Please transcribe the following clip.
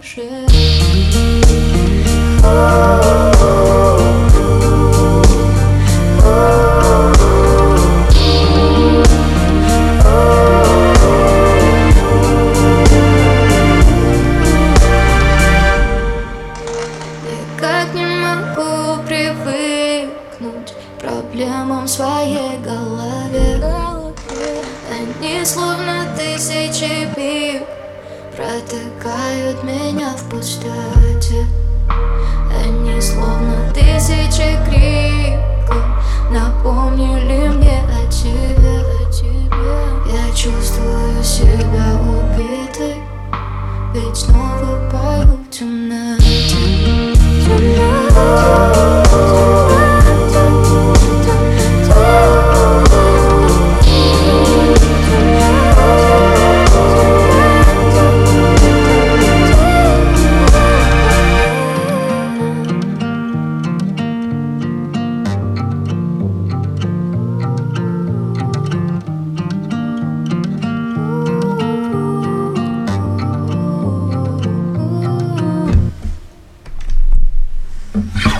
дыши. Никак не могу привыкнуть к проблемам в своей голове. Они словно тысячи пик протыкают меня в пустоте. Они словно тысячи криков напомнили мне о тебе. Я чувствую себя убитой, ведь снова пою в темноте. Yeah.